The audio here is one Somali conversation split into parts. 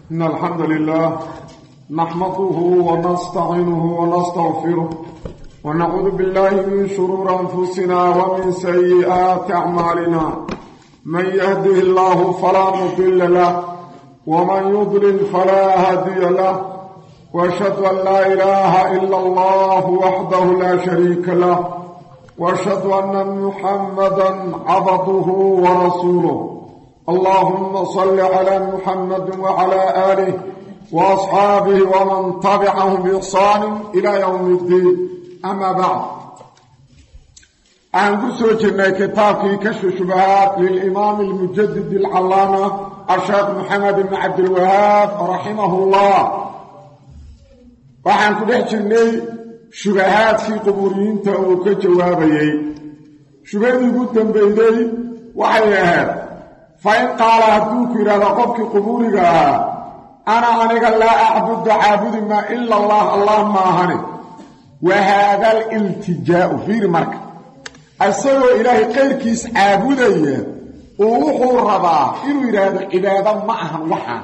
إن الحمد لله نحمده ونستعينه ونستغفره ونعوذ بالله من شرور أنفسنا ومن سيئات أعمالنا من يهده الله فلا مضل له ومن يضلل فلا هادي له وأشهد أن لا إله إلا الله وحده لا شريك له وأشهد أن محمدا عبده ورسوله اللهم صل على محمد وعلى آله وأصحابه ومن تبعهم بإحسان إلى يوم الدين أما بعد أنقصوا جميع كتابك كشف الشبهات للإمام المجدد العلامة الشيخ محمد بن عبد الوهاب رحمه الله وحنكو جميع شبهات في قبورين تأوك جوابيي شبهات قدام بيدي وحيها فإن قال هدوك إلى رقبك قبورك أنا لا أعبد عابد ما إلا الله ما هني وهذا الالتجاء في المركب أسأل إلهي غير كيس عابدية ووحو الرضا إنه إرادة عبادة معها وحا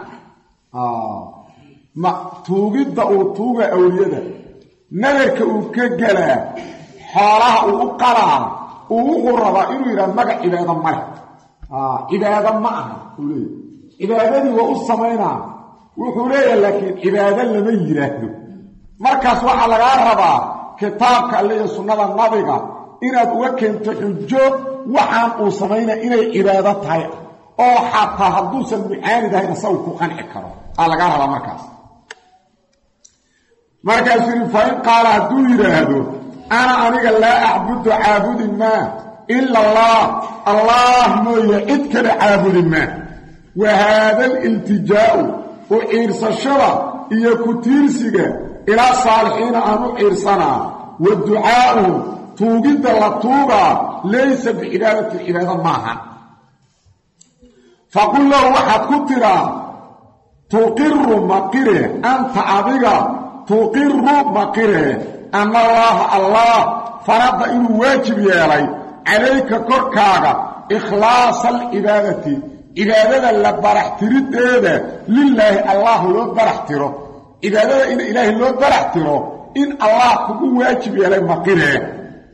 ما توجد أو توجد أولياء نذرك وكجلا حالها وقرا ووحو الرضا إنه إرادة مع عبادة معها عبادة معها عبادة وأصمينا وحوليه لكن عبادة لما يراهدو مركز وحا لغا ربا كتابك اللي سنة النبي إناد وكنت حجو وحان أصمينا إنay عبادة تهي أو حتى هدوس المعاني ده ينصوكو قنع كرو لغا ربا مركز فإن قال هدو يراهدو أنا لا أعبد عابد ما إلا الله ما يعدك لعابد ما وهذا الالتجاء وإرس الشرع يكتيرسك إلى صالحين أنو إرسنا والدعاء توجد للطوبة ليس بعبادة العبادة معها فقل له واحد كترا تقر مقره أنت عبيغا تقر مقره أن الله فرض إنه واجب يالي عليك كركاغا إخلاص العبادة عبادة اللي برحترده لله الله لو برحتره عبادة إن إله لو برحتره إن الله كو واجب يلي مقره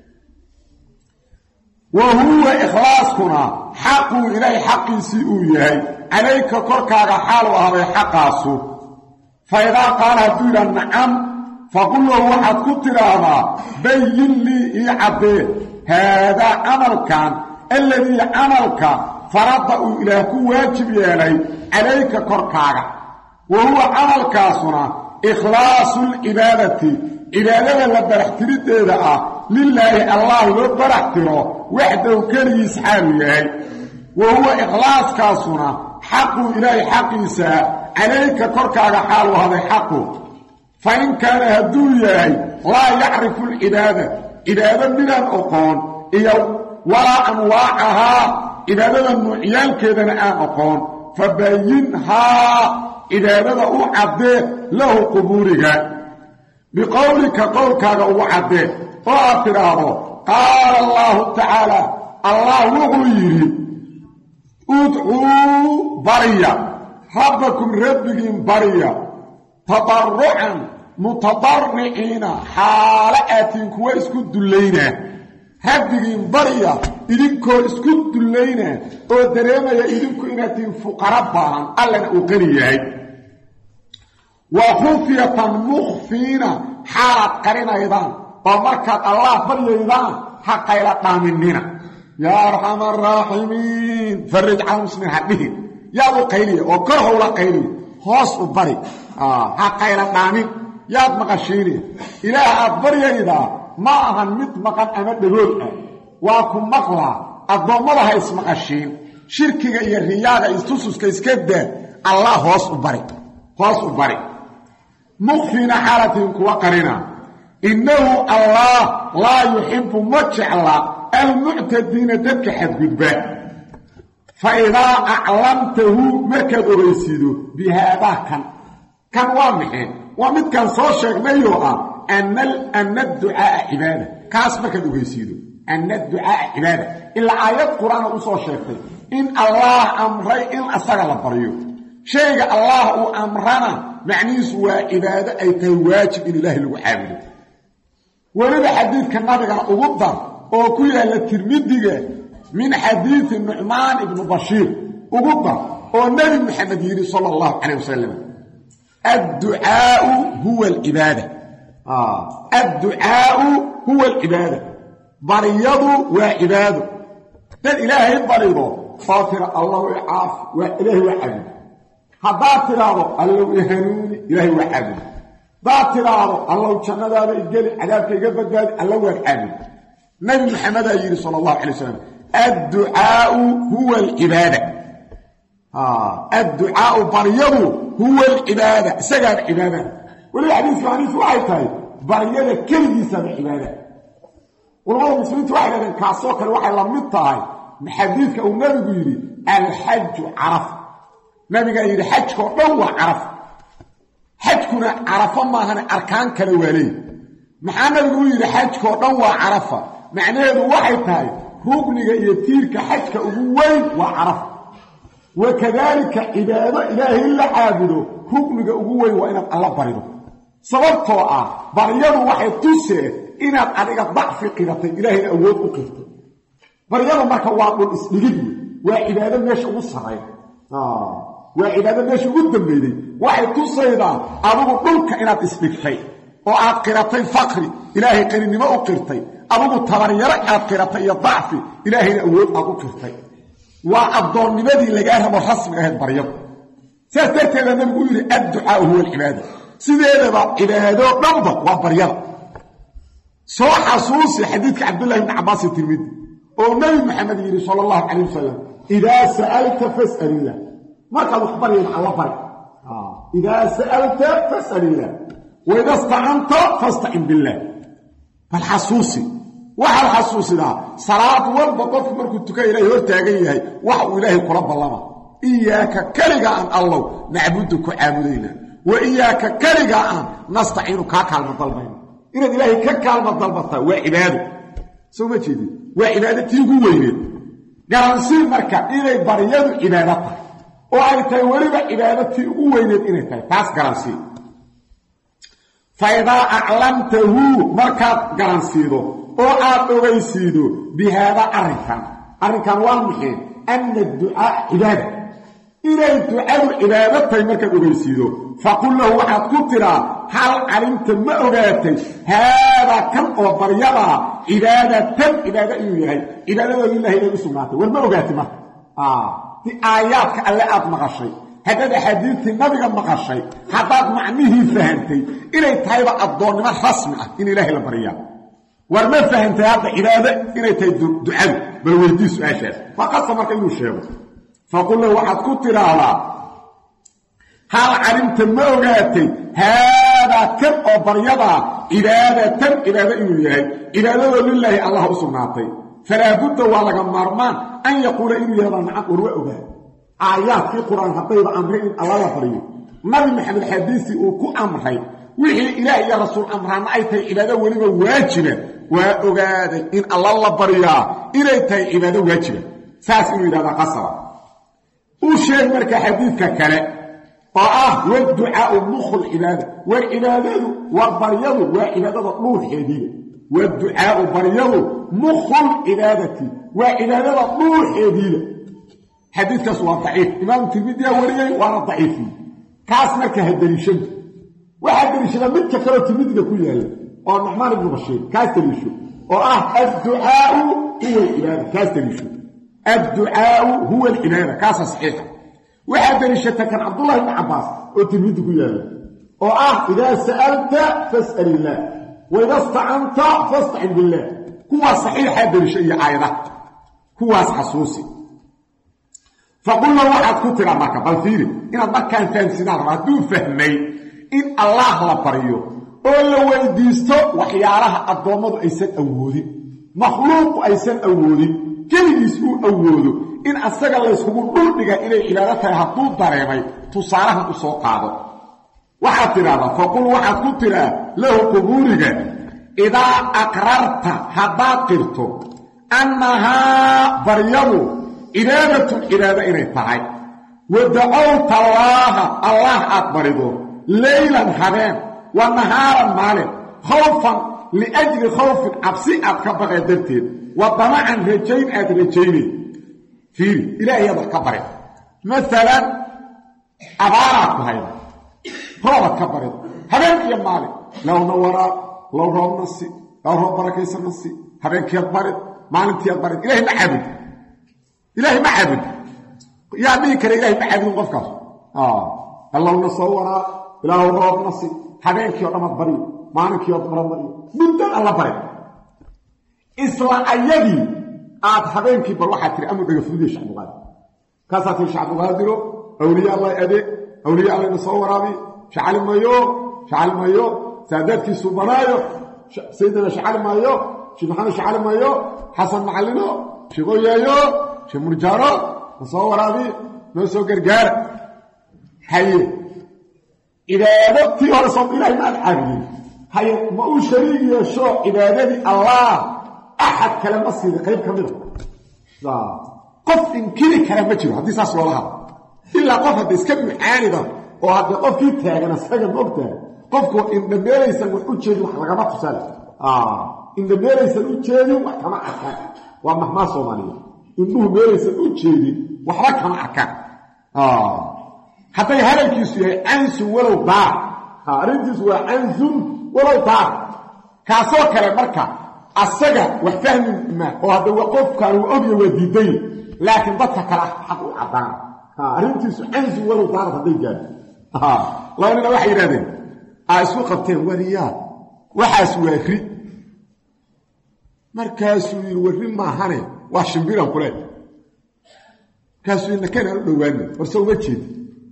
وهو إخلاصكنا حق إليه حق سيئويه عليك كركاغا حال وهذا حقاسو فإذا قال هدولا نعم فقل له واحد كتر هذا بين لي عبد هذا عمل كان الذي عملك فرضه إلى واجب يلي عليك كركاغا وهو عمل كاسنا إخلاص العبادة عبادة لبرحترده لله الله لبرحتره وحده كان يسحابيه وهو إخلاص كاسنا حق إلهي حقيسا عليك كركاغا حال وهذا حقه فإن كان هدوياي لا يعرف العبادة عبادة من الأقون ولا أنواعها عبادة النوعيان كذا أقون فبينها عبادة أعده له قبورها بقولك قولك أعده فأتراه قال الله تعالى الله وغيره ادعوا بريا ربكم ربكم بريا تضرعا متضرعين حالاتين كوا اسكو دلينا ربكم بريا إذنكو اسكو دلينا ودريميا إذنكو إناتين فقربان ألنا أقريا وخفية مخفين حالات قرينة إذن ومركز الله بريا إذن حقا إلى طامنين يا أرحم الراحمين فرج عن مسلمين حقهم يا أبو قيلي وكره ولا قيلي خاص وبري حقا إلى طامن يا أبو مقشيني إله أبريا إذا ما أهن مطمقا أمد الرؤى وأكون مقلع الضمرها اسم مقشين شركة الرياضة استوسس كيسكده الله خاص وبري مخفين حالتهم كوقرنا إنه الله لا يحب مجع الله المعتدين تبك حد قدبا فإذا أعلمته مكد ريسيده بهذا كان واضحين ومد كان صور شيخ ميوها أن الدعاء عبادة كاس مكد ريسيده أن الدعاء عبادة إلا آيات قرآن أصور شيخ إن الله أمري إن أسرع لبريو shayga allah uu amrana macnihiisu waa cibaado ay tahay waajib in ilaahay lagu caabudo weliba xadiidka nabigana ugu dar oo ku yaala tirmidiga min xadiidi nucmaan ibnu bashiir ugu dar oo nabi maxamed yidhi sala allahu calayh wasalam adducaau huwa alcibaada adducaau huwa alcibaada baryadu waa cibaado dad ilaahay barido oo tira allahu icaaf waa ilaahay waa caabud haddaad tiraahdo allow ihanuuni ilaahay waa caabud haddaad tiraahdo allow jannadaada igeli cadaabka iga badbaadi alla waa caabud nabi maxamedaa yidhi sala allahu calay wasalam adducaau huwa alcibaada adducaau baryadu huwa alcibaada isagaaba cibaada weliba xadiiska aniisu waxay tahay baryada keligiisaaba cibaada culamada muslimiintu waxay dhahdeen kaasoo kale waxay la mid tahay xadiidka uu nabigu yidhi alxaju carafa nabigaa yidhi xajkao dhan waa carafa xajkuna carafo maahane arkaan kale waa leey maxaa nabigu u yidhi xajkao dhan waa carafa macnaheedu waxay tahay rugniga iyo tiirka xajka ugu weyn waa carafa wakadaalika cibaado ilaahay la caabudo rugniga ugu weyn waa inaad alla barido sababtoo ah baryadu waxay tusee inaad adiga dacfi qiratay ilaahayna awood u qirtay baryada marka waa dhul isdhigid waa cibaado meesha ugu sarreeya waa cibaado meesha ugu dambeeyay waxay tusaydaa adigu dhulka inaad isdhigtay oo aad qiratay faqri ilaahay qaninimo u qirtay adigu tabaryaro aad qiratay iyo dacfi ilaahayna awood aad u qirtay waa addoonnimadii lagaa rabo rasmi ahayd baryadu saas darteeda nabigu u yidhi adducaau huwa alcibaada sideedaba cibaado dhanba waa baryada soo xasuusi xadiidka cabdullahi ibni cabbaas tirmidi oo nabi maxamed yidhi sala allahu calayh wasalam idaa sa'alta fas'al illah markaad wax baryayna alla bari idaa sa'alta fas'al illah waida stacanta fastacin billah bal xasuusi waxaad xasuusidaa salaad walba qofku markuu tuka ilaahay hor taagan yahay wax uu ilaahay kula ballama iyaaka keliga aan allow nacbudu ku caabudayna wa iyaaka keliga aan nastaciinu kaa kaalma dalbayna inaad ilaahay ka kaalma dalbataa waa cibaado soo ma jeedin waa cibaadatii ugu weyneed garansii marka inay baryadu cibaado tahay oo ay tahay weliba cibaadatii ugu weyneed inay tahay taas garansii faidaa aclamtahu markaad garansiido oo aad ogaysiido bihaada arrinkan waa maxay ana adducaa cibaada inay ducadu cibaado tahay markaad ogaysiido faqul lahu waxaad ku tiraa hal calimta ma ogaatay haadaa kan oo baryadaa cibaadatan cibaado inuu yahay cibaadadooda ilahay inay u sugnaatay war ma ogaatay marka si aayaadka alle aad maqashay haddaad axaadiistii nabiga maqashay haddaad macnihii fahantay inay tahayba addoonnimo rasmi ah in ilaahay la baryaa war ma fahantay hadda cibaado inay tahay ducadu bal weydii su-aashaas faqasa marka inuu sheego faqul lahu waxaad ku tiraahdaa hal calimta ma ogaatay haadaa kan oo baryadaa cibaadatan cibaado inuu yahay cibaadadoo lilaahi allah u sugnaatay falaa budda waa laga maarmaan an yaquula inuu yahdaa nacam war waa ogaa aayaadkii qur-aan haddayba amray in alla la baryo nabi maxamed xadiisii uu ku amray wixii ilaah iyo rasuul amraana ay tahay cibaado weliba waajiba waa ogaaday in alla la baryaa inay tahay cibaado waajiba saas inuu yidhahdaa qasaba uu sheeg marka xadiidka kale oo ah waducaau mukhu lcibaada war cibaadadu war baryadu waa cibaadada dhuuxeediiba waducaau baryadu mukhu lcibaadati waa cibaadada dhuuxeediiba xadiidkaas waa daciif imaamu tirmidiyaa wariyey waana daciifiy kaas marka ha deliishado waxaa deliishada midka kaloo tirmidiga ku yaalla oo nucmaan ibnu bashiir kaas deliisho oo ah adducaau huwa alcibaada kaas deliisho adducaau huwa alcibaada kaasa saxiixa waxaa deliishata kan cabdullahi ibni cabbaas oo tirmidi ku yaalla oo ah idaa sa'alta fas'al illaah waida stacanta fastacin billaah kuwaas saxiixaa deliisho iyo aayadaha kuwaas xasuusi faqulna waxaad ku tiraa marka bal fiiri inaad markaan fahamsidaan raba hadduu fahmay in allaah la baryo oo la weydiisto waxyaalaha addoommadu aysan awoodin makhluuqu aysan awoodin keligiis uu awoodo in asaga layskugu dhuldhiga inay cibaado tahay hadduu dareemay tusaalahan u soo qaado waxaad tidhahdaa faqul waxaad ku tiraa lahu qubuuriga idaa aqrarta haddaad qirto annahaa baryadu cibaadatun cibaado inay tahay ودعوت الله أكبره ليلا حبان ونهارا مالك خوفا لأجل خوف عبسي أتكبر درتين وطمعا رجين أدرجين فيه إلهي يضع كبره مثلا أبارك هيدا هو كبره حبان يا مالك لو نورات لو روب نصي لو روب بركيس النصي حبان كيبرد مالك يبرد إلهي ما عبد يا ميكر إلهي ما عبد وقفكاس الله نصورا إلهي روب نصي حبانك يا رمض بريد مالك يا رمض بريد من دون الله بريد إسلا أيدي حبانك بروحة تري أمر بيفرد الشعب الغادر كاسات الشعب الغادر أولياء الله أدي أولياء الله نصورا بي شعال مايو ساداتك السوبرايو سيدنا شعال مايو شيخ محمد شعال مايو حسن معلنو شيخ غيايو شيخ مرجارو نصورا بي نسو قرقار حي إذا أدبتي ورسول إلهي ما الحاجين حي ما هو شريك يشو عبادتي الله أحد كلام أصلي قريب كمله قف إن كل كلام مجرد هذه ساس والله إلا قف هذا يسكب معانده وهذا قف كي تاغنا سجن وقته قفكو إن دميريسا وحوجيدي وحلقمات تسالة إن دميريسا وحوجيدي وحكما أحكام ومهما صومانية إنه ميريسا وحوجيدي وحكما أحكام حتى هذا الكيس عنس ولو ضاع رنجس وعنس ولو ضاع كاسو كلا مركا السجا وفهم ما وهذا وقف كانوا أبي وديدين لكن بطا كلا حق العبان رنجس عنس ولو ضاع هذا الجال الله إننا وحي رادين اسو qabteen wariyaa waxaas weekri markaasuu yiri wari ma ahane wax shimbiran kule kaasuu inna kana dhawaan warsoo ma jeed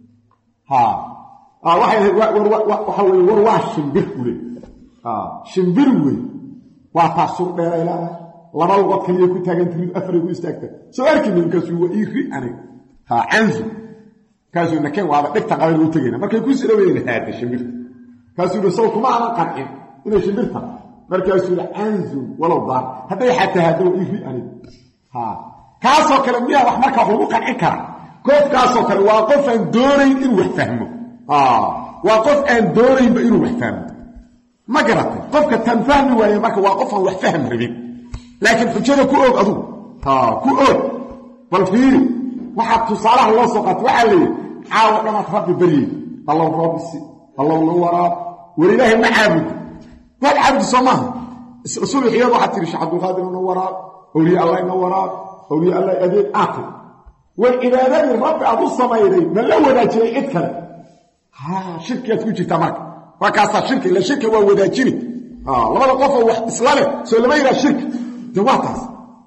waxa way war wax shimbir kule shimbir way waa taasur dheerayla laba luqad kaliya ku taagan tirid afar ku istaagta soo arkin kaasuu waa iri aniga anzu kaasuu inna kan waa dhigta qabayl u tagayna markay ku sidaweeyeen haada shimbir كاسو رسولك ما أنا قرئين إنه شمرتها مركاسو لعنزو ولو ضار هذا حتى هذا إيه أنا كاسو كلمية رحمك حقوقا عكرا كيف كاسو كلمية واقف أن دورين إنه وحفهمه واقف أن دورين بإنه وحفهمه ما قرأت قفك تنفهمه ويماك واقف أن وحفهم ربيب لكن في كده كؤوك أدو كؤوك والفيري وحد تصالح الله سوقت وحالي حاول لما تربي بريد الله رب السي الله نورات ولله ما عابد قال عبد صماه رسول الحياة واحد تريش عبد القادر نورات أولياء الله نورات أولياء الله أدين آخر والإبادات الرب أبو الصمايرين من الأول أجري إذكال شركة تكوشي تماك وكاسا شركة إلا شركة ووداجري لما لقفوا واحد إسلامي سوى لما يرى الشركة دواتاس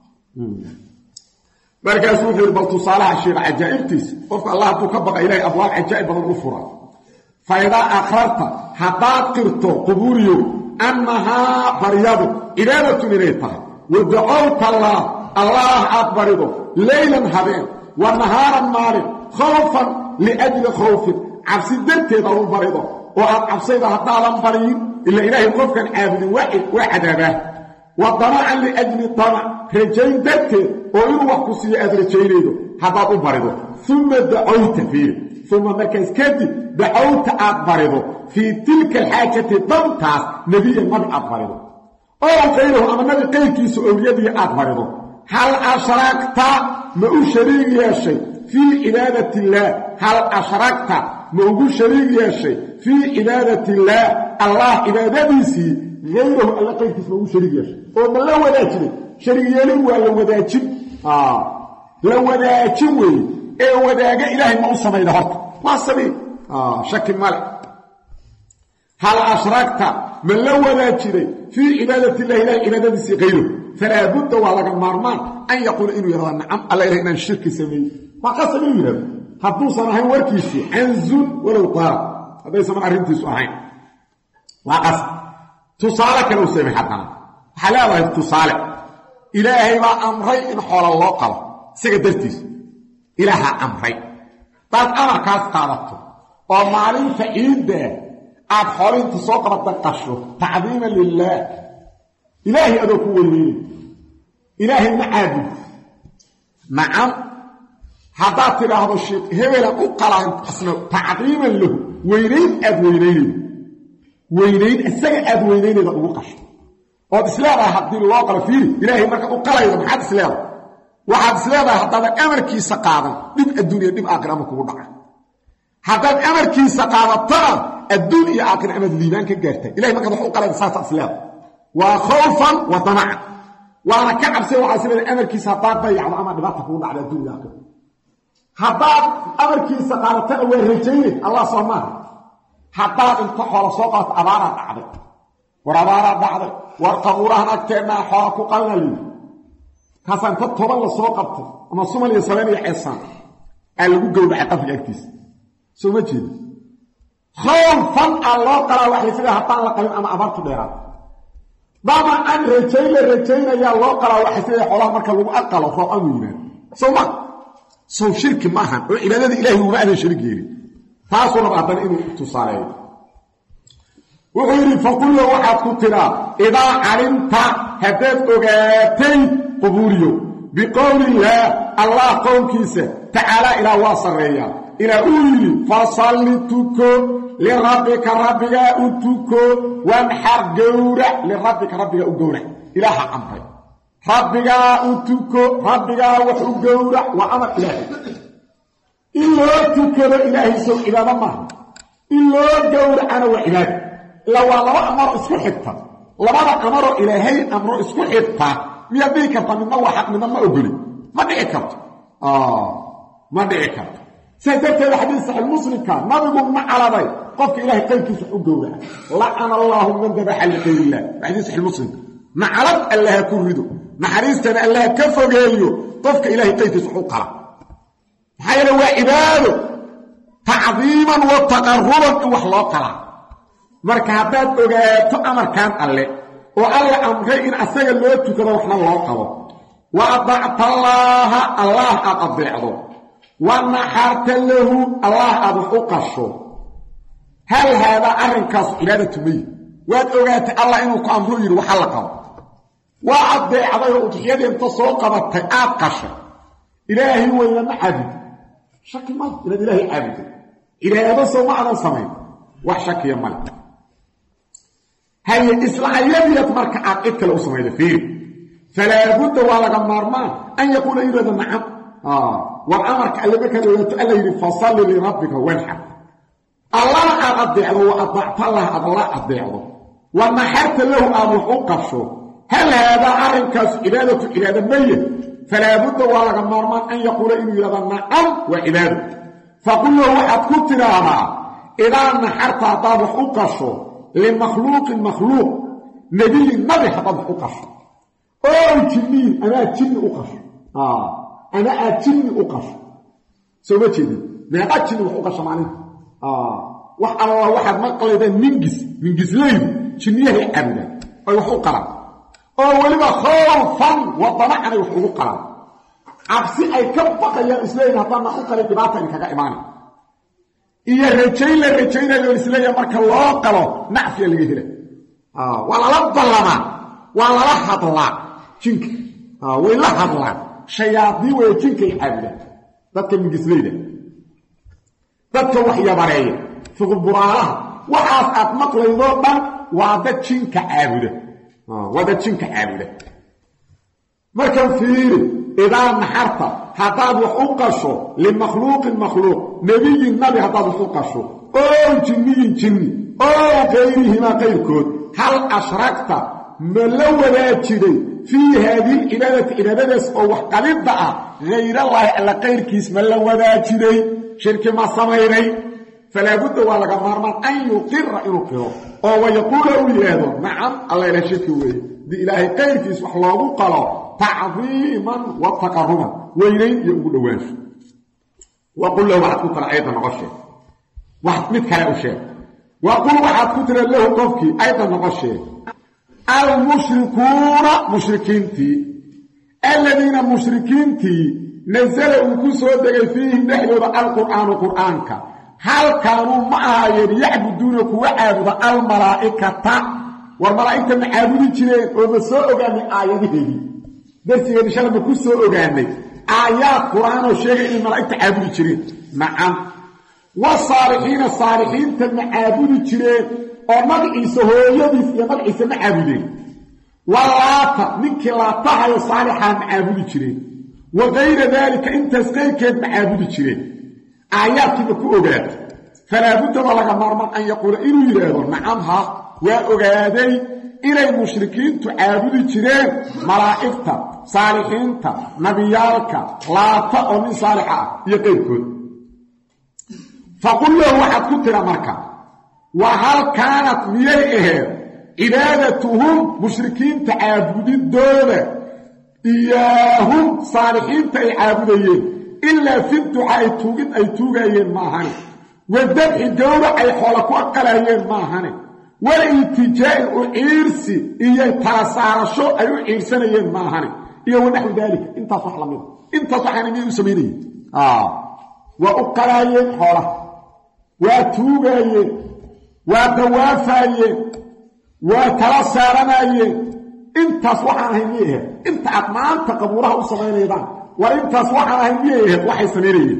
مركز وفير بلطو صالح الشير عجائبتيس وفق الله تكبق إليه أبواب عجائب الغفرات فإذا أخرت حتى قرت قبوريو أنها فريض إبادة منيتها ودعوت الله أكبره ليلا حبين ونهارا مالك خوفا لأجل خوف عبسي درتي ضرور البريضة وعبسي ذا هدالا بريد إلا إلهي قف كان عابد واحد أباه وضمعا لأجل الطمع رجين درتي ويروح قصي أدرجين هذا البريضة ثم دعوت فيه ثم مركز كدي دعوت أكبره في تلك الحاجة ضمتاس نبي المرء أكبره أو غيره أما النبي قيل سؤوليدي أكبره هل أشركت ما شريك يا شيء في عبادة الله هل أشركت ما شريك يا شيء في عبادة الله الله عبادته غيره ألا قيل ما شريك يا شيء وما لا وداجب شريك يلو ولا وداجب لو وداجب ايه وداجة إلهي ما أصمي لهرت ما السبيل شك مالك هل أشركت من لو وداجب في عبادة الله إلهي عبادته غيره فلا بد وعلى المرمان أن يقول إنه يرى نعم ألا إلهي إن الشرك سميه ما قصد يرى هتوصل هاي وركيسي عنزل ولو طار هذا يسمى أرنتي سؤالين لا قصد تصالك لو سمي حدنا حلاوة تصالك إلهي ما أمري إن حول الله قال سيقدرتيس إلها أمري طيب أنا كاس قادته ومعلم فإيد ده أبحالين تسوق التقشف تعظيما لله إلهي أدوكو والمين إلهي المعابد معام haddaad tidhaahdo sheekh hebelan u qalaan asna tacdiiman lahu weynayn aad weynaynaydo weynayn isaga aad weynaynayda ugu qasho ood isleedahay haddii loo qalo fiiri ilaahay markaad u qalaydo maxaad isleedahay waxaad isleedahay haddaadan amarkiisa qaadan dhib adduun iyo dhib aakhira ama kugu dhaca haddaad amarkiisa qaadatana adduun iyo aakhira amaad liibaan ka gaartay ilahay markaad wax u qalaydo saasaad isleedahay waa khawfan wa damacan waana ka cabsay waxaa isleedahay amarkiisa haddaad dayacdo ama dhibaata kugu dhacda adduun iyo aakhira haddaad amarkiisa qaadatana waa rajaynay allah soo maaha haddaad inta xoola soo qaato abaaraad dhacday war abaaraad dhacday war qabuurahan agteennaa xoola ku qalna liyi kaasaa inta toban la soo qabtay ama sumal iyo sabeen iyo ceesaan aa lagu gowracay qabriga agtiisa soo ma jeeda khawfan aa loo qalaa wax laysaga haddaan la qalin ama abaartu dheeraad damacan rajayn la rajaynayaa loo qalaa wax laysaga xoolaha marka lagu aqalo roob amu yimaado soo ma sow shirki maahan oo cibaadada ilaahay uma aadan sharig yeelin taasuu raba haddana inuu tusaaleeyo wuxuu yidhi faqul lahu waxaad ku tidhaa idaa calimta haddaad ogaatay qubuuriyo biqowlillaah allah qowlkiisa tacaalaa ilaah waa sarreeyaa ilaah uu yidhi fasalli tuko lirabbika rabbigaa u tuko wanxar gowrac lirabbika rabbigaa u gowrac ilaaha amray rabbigaa u tuko rabbigaa wax u gowrac waa amar ilaahay in loo tukado ilaahay sow cibaado maaha in loo gowracana waa cibaado ilaa waa laba amaroo isku xigta labada amaroo ilaahay amro isku xigta miyaad dhihi karta midna waa xaq midna ma ogoli ma dhici karto ma dhici karto sidaas darteeda xadiis saxiix muslimka nabigu ma caladay qofka ilaahay qayrkiisa wax u gowraca lacana allaahu man dabaxa liqayrillah waa xadiis saxiix muslimka nacalad allaha ku rido naxariistana allaha ka fogeeyo qofka ilaahay qayrkiisa wax u qala maxaa yeele waa cibaado tacdiiman wa taqarruban in wax loo qalaa marka haddaad ogaato amarkan alle oo alla amray in asaga loo tukado waxna loo qabo wa adacta allaaha allah aad adeecdo wa naxarta lahu allah aad wax u qasho hal haadaa arrinkaasu cibaadatu mayi waad ogaatay allah inuu ku amro yidhi waxa la qabo waa adeecday oo udxiyadii inta soo qabatay aad qashay ilaahay weyna ma caabud shaki male inaad ilaahay caabuday cibaado soo ma adan samayn wax shakiya male haye islaayadiiad marka aad cid kale u samayda fiiri falaa budda waa laga maarmaan an yaquula yidhahda nacam war amarka alle markaad ogaato alla yidhi fasalli lirabbika wanxar allana aad adeecdo wa adacta allah aad alla adeecdo wa naxarta lahu aad wax u qasho hal haadaa arrinkaasu cibaadatu cibaado maya falaa budda waa laga maarmaan an yaquula inuu yidhahda nacam waa cibaado faqul lahu waxaad ku tidhaahdaa idaa naxarta haddaad wax u qasho limakhluuqin makhluuq nebiyin nabi haddaad wax u qasho oo jinniyin amaad jinni u qasho ama aad jinni u qasho soo ma jeedin meeqaa jinni wax u qasho maalinta wax alla waxaad maqlaydaan mingislaydu jinniyahay caabudaan ay wax u qalaan oo weliba khawfan wa damacanay wax ugu qalaan cabsi ay ka baqayaan isleeyihin haddaana u qalin dhibaata idinkaga imaanay iyo rajayn la rajaynayo isleeyaha marka loo qalo nacfiya laga helay waa lala ballamaa waa lala hadlaa jinka way la hadlaan shayaadiin waya jinkay caabudaan dadka mingislayda dadka wax yabareeya fuquburaalaha waxaas aad maqlaydoo dhan waa dad jinka caabuda waa dad jinka caabuda markan fiiri idaa naxarta haddaad wax u qasho limakhluuqin makhluuq nebiyin nabi haddaad wax u qasho oo jinniyin jinni oo qayrihimaa qayrkood hal ashragta ma la wadaajiday fii haadihi lcibaadati cibaadadaas oo wax qalidda ah hayrallaahi alla qayrkiis ma la wadaajiday shirki ma samaynay falaa budda waa laga maarmaan an yuqira inuu qiro oo wayaquula uu yidhaahdo nacam alla ila shirki weeye dii ilaahay qayrkiis wax loogu qalo tacdiiman wa taqaruban weynayn iyo ugu dhowaansho waqul lahu waxaad ku tira ayda noqoshee wax mid kale u sheeg waqul waxaad ku tira lahu qofkii ayda noqoshee almushrikuuna mushrikiintii aladiina mushrikiintii nasala uu ku soo degay fiihim dhexdooda alqur'aanu qur'aanka hal kaanuu ma ahaayeen yacbuduuna kuwa caabuda almalaa'ikata war malaa'igta ma caabudi jireen oo ma soo ogaanay aayadaheedii darsigeedi shala ma ku soo ogaanay aayaad qur'aan oo sheegay inay malaa'igta caabudi jireen nacam wasaalixiina saalixiinta ma caabudi jireen oo magaciisa hooyadiis iyo magaciisa ma caabudeen walaata ninkii laatahayo saalixaa ma caabudi jireen wagayra daalika intaas qayrkeed ma caabudi jireen aayaadkiiba ku ogaada falaa budda waa laga maarmaan an yaquula inuu yidhaahdo nacam ha waa ogaaday inay mushrikiintu caabudi jireen malaa'igta saalixiinta nabiyaalka laata oo nin saalixa ah iyo qayrkood faqul lahu waxaad ku tira marka wa hal kaanat miyay aheed cibaadatuhum mushrikiinta caabudidooda iyaahum saalixiinta ay caabudayeen ilaa fi ducaa'i tuugid ay tuugayeen maahane wadabxi gowrac ay xoola ku aqalayeen maahane wala iltijaa'in u ciirsi iyo taasaarasho ay u ciirsanayeen maahane iyo wanaxwi daalika intaas wax lamida intaas waxaana miyay u samaynayeen waa u qalaayeen xoolaha waa tuugaayeen waa dawaafaayeen waa tala saaranayeen intaas waxaan ahay miyay ahayd inta aad maanta qabuuraha u samaynaydaan waa intaas waxaan ahay miyay ahayd waxay samaynayeen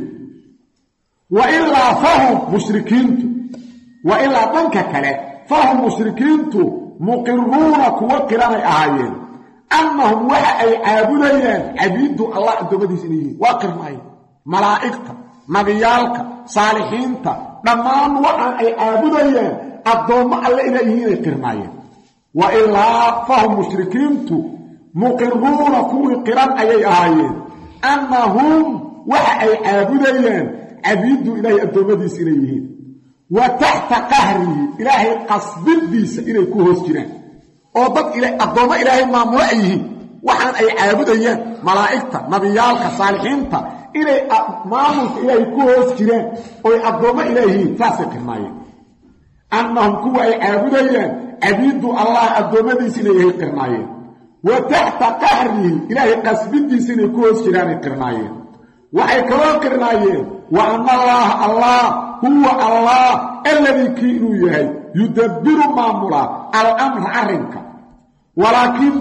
wa ilaa fahum mushrikiintu wa ilaa dhanka kale fahum mushrikiintu muqiruuna kuwa qiranay ahaayeen annahum waxa ay caabudayaan cabiidu allah addoommadiisa inay yihiin waa qirnaayeen malaa'igta nabiyaalka saalixiinta dhammaan waxaan ay caabudayaan addoommo alle inay yihiin ay qirnaayeen wa ilaa fahum mushrikiintu muqiruuna kuwii qiran ayay ahaayeen annahum waxa ay caabudayaan cabiidu ilaahay addoommadiisa inay yihiin wa taxta qahrihi ilaahay qasbidiisa inay ku hoos jiraan oo dad addoommo ilaahay maamulo ay yihiin waxaan ay caabudayaan malaa'igta nabiyaalka saalixiinta inay maamulka ilaahay ku hoos jiraan oy addoommo ilaah yihiin saasay qirnaayeen annahum kuwa ay caabudayaan cabiidu allah addoommadiisa inay yahay qirnaayeen wa taxta qahrihi ilaahay qasbidiisa inay ku hoos jiraanay qirnaayeen waxay kaloo qirnaayeen wa anna allaaha allah huwa allah alladii kii inuu yahay yudabbiru maamula alamra arrinka walaakiin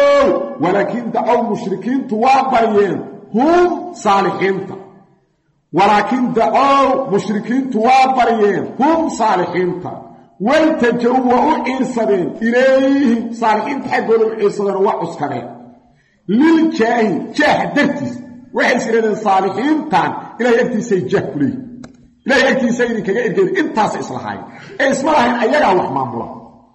dacow mushrikiintu waa baryeen hum saalixiinta walaakiin dacow mushrikiintu waa baryeen hum saalixiinta waltajaw waa u ciirsadeen ilayhim saalixiinta xaggooda u ciirsadeen oo waa cuskadeen liljaahi jaah dartiis waxay is idhahdeen saalixiintan ilahay agtiisay jaah ku leeyihin ilahay agtiisa idinkaga ergeen intaasa islahaayeen ee isma lahayn ayagaa wax maamula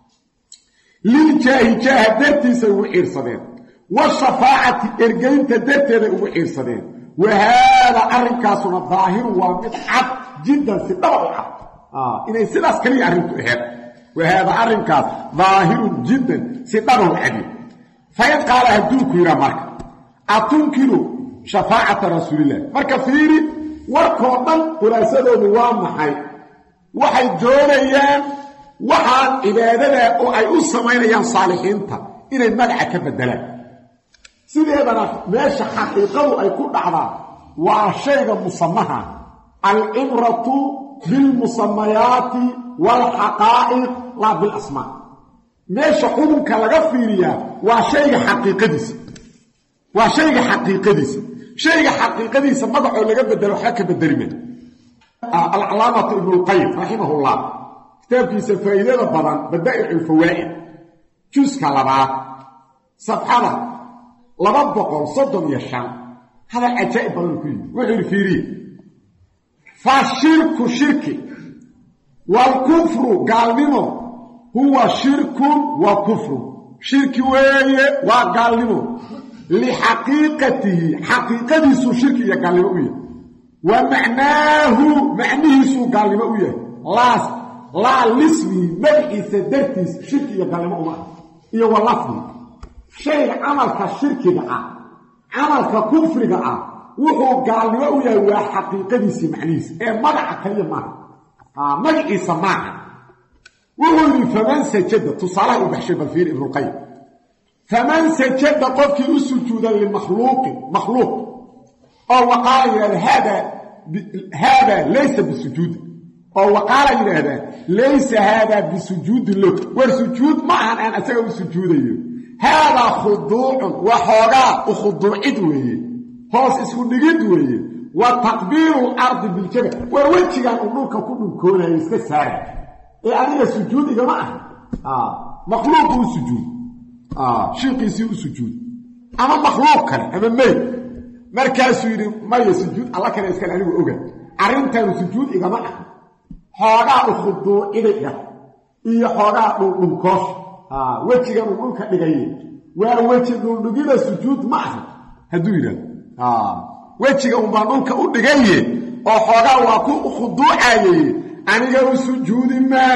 liljaahi jaaha dartiisay ugu ciirsadeen washafaacati ergaynta darteeday ugu ciirsadeen wa haada arrinkaasuna daahiru waa mid cad jiddan si dhaba u cad inay sidaas kaliya arrintu aheed wa haada arrinkaas daahirun jiddan si dhaba u cadi fain qaala hadduuku yidhaa marka atunkiru shafaacata rasuulilah marka fiiri warkoo dhan khulaasadoodu waa maxay waxay doonayaan waxaan cibaadada oo ay u samaynayaan saalixiinta inay magaca ka beddelaan sideedana meesha xaqiiqadu ay ku dhacdaan waa shayga musamaha alcibratu bilmusamayaati waalxaqaa'iq laa bilasmaa meesha xukunka laga fiiriyaa waa shayga xaqiiqadiisa waa shayga xaqiiqadiisa shayga xaqiiqadiisa magacoo laga bedelo waxba ka bedelime alcalaamatu ibnulqayim raximahullah kitaabkiisa faa'iidada badan badaa'icu lfawaa'id juska 2 safxada 235 hadal cajaa'ib badan ku yidhi wuxuu yidhi fiiriye fa shirku shirki waalkufru gaalnimo huwa shirkun wa kufrun shirki weeye waa gaalnimo lixaqiiqatihi xaqiiqadiisuu shirki iyo gaalnimo u yahay wa macnaahu macnihiisuu gaalnimo u yahay laa lismihi magaciisa dartiis shirki iyo gaalnimo uma iyo wa lafdi shayga camalka shirkiga ah camalka kufriga ah wuxuu gaalnimo u yahay waa xaqiiqadiisii macnihiisa ee magaca kaliya maaha magaciisa maaha wuxuu yidhi faman sajada tusaalaha u baxshay balfiir ibnulqayim faman sajada qofkii u sujuuda limakhluuqin makhluuq oo waqaala yidhahda haada laysa bisujuudi oo waqaala yidhaahdaa laysa haadaa bisujuudin lo war sujuud ma ahan aan asaga u sujuudayo haadaa khuduucun waa xoogaa u khuduucid weeye hoos isku dhigid weeye wa taqbiilu al-ardi bil-jabal war wajigan uu dhulka ku dhunkoonay iska saara ee adiga sujuudiga ma aha makhluuq uu sujuud shiiqiisi uu sujuud ama makhluuq kale ama meey markaasuu yidhi maya sujuud alla kale iska anigu oga arrintan sujuud igama ah xoogaa u khuduucidayga iyo xoogaa dhulkoosh wejigan uu dhulka dhigay waa weji dhuldhigida sujuud ma aha hadduu yidhaahdo wejiga unbaa dhulka u dhigaye oo xoogaa waa ku khuduucaye aniga u sujuudi maa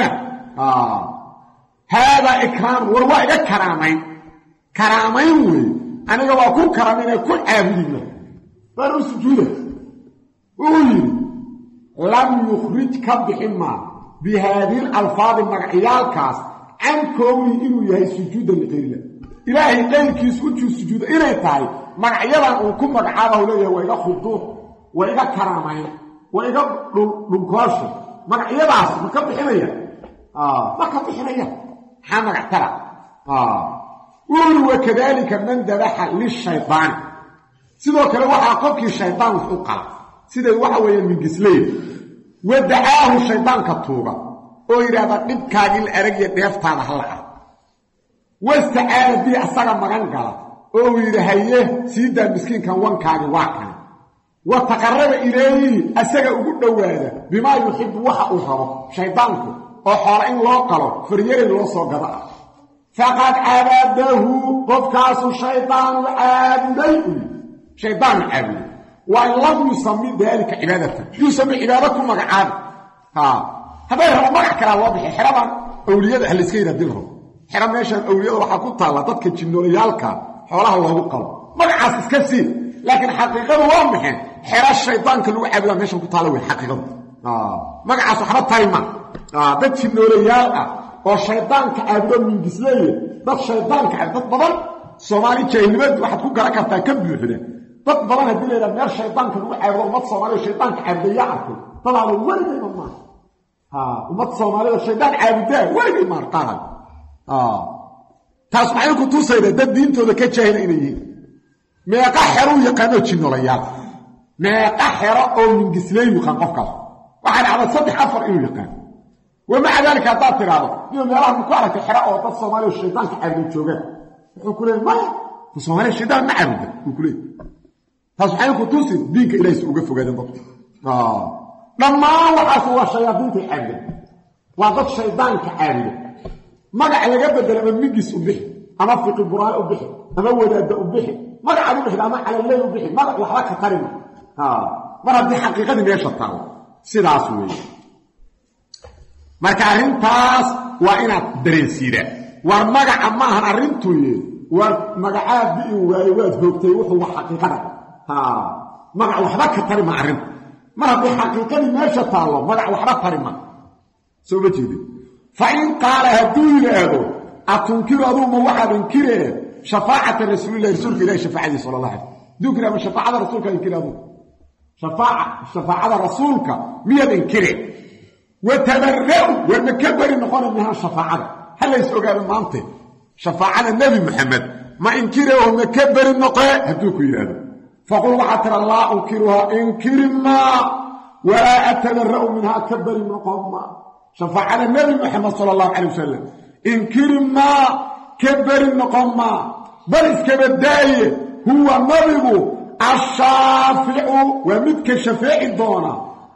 haadaa ikraam war waa iga karaamayn wey aniga waa ku karaamaynee ku caabudi maa waan u sujuuda wuxuu yidhi lam yukhrij ka bixin maa bi haadihi alalfaadi magacyaalkaas can kowni inuu yahay sujuudan liqayrillah ilaahay qayrkiis u sujuuda inay tahay magacyadan uu ku magacaabahu leeyahay waa iga khuduuc waa iga karaamayn waa iga dhunkoosho magacyadaas ma ka bixinaya ma ka bixinaya maxaa magac tara wuxuu wakadalika man dabaxa lishaytaan sidoo kale waxaa qofkii shaydaan wax u qala siday waxa weeyaan mingisley wadacaahu shaydaanka tuuga oo yidhaahda dhibkaagii la arag iyo dheeftaada ha la ah wastacaana bii asaga magan gala oo uu yidhi haye sii daa miskiinkan wankaagi waa kan wa taqarraba ilayhi asaga ugu dhowaada bimaa yuxibu waxa uu rabo shaydaanku oo xoola in loo qalo faryaray loo soo gada ah faqad caabadahu qofkaasu shaydaanu caabuday shaydaan caabuday waa lam yusami daalika cibaadatan yusami cibaada ku magacaabi hadday rabo magac kalaa loo bixi xeradan awliyada ahla iska yidha dil rabo xera meeshaan awliyada waxaa ku taalla dadka jinnoolayaalka xoolaha loogu qalo magacaas iska sii laakiin xaqiiqadu waa maxay xera shaydaanka lagu caabudaa meeshan ku taalla wey xaqiiqadu magacaas waxba tarima dad jinnoolayaal ah oo shaydaanka caabudo mingisleeye dad shaydaanka caabudo dad badan soomaali jaahilnimad waxaad ku garan kartaa ka buuxda dad badan haddii layidhaha meel shaydaanka lagu caabudo ummad soomaaliya shaydaanka caabudaya arkay dadaada weligayba maa ummad soomaalida shaydaan caabudaa weligay maarqaadan taas maxay ku tusayda dad diintooda ka jaahila inay yihiin meeqa xero u yaqaanoo jinnolayaal meeqa xero oo mingisleey yaqaan qofkaas waxaa dhacda 3-4 inuu yaqaan wamaca daalika haddaad tidhaahdo niyo meelaha ku aragtay xero oo dad soomaaliya shaydaanka caabuda joogaan wuxuu ku leeyay maya soomaaliya shaydaan ma caabuda wuu ku leeyay taas waxay ku tusin diinka ilaahay uga fogaadeen dadka dhammaan waxaas waa shayaadiinta caabuda waa dad shaydaanka caabuda magac laga bedelo ama migis u bixi ama fiqi buraal u bixi ama wadaada u bixi magac u bixi ama calalay u bixi magac waxba ka tarima mar haddii xaqiiqadii meesha taalo sidaas weeye marka arrintaas waa inaad dareensiida war magaca ma ahan arrintuye war magacaad bii waaye waad hoogtay wuxuu waa xaqiiqada magac waxba ka tarima arrinta mar haddii xaqiiqadii meesha taalo magac waxba tarima soo ma jeedin فإن قال هدو يلاهدو أتنكر أدوما واحد انكره شفاعة رسول الله رسولك إليه شفاعة صلى الله عليه وسلم ذكر من شفاعة رسولك انكره أدو شفاعة رسولك مية انكره وتبرئوا والمكبر نقول منها شفاعة هل يسأل قال المنطق شفاعة النبي محمد ما انكره ومكبر النقاء هدوك يلاهدو فقل وحتر الله انكرها انكر ما ولا أتبرئ منها كبر النقاء ما شفاعة النبي محمد صلى الله عليه وسلم انكر ما كبر النقم بل اسكب الداية هو نبي الشافع ومدك شفاع الدونة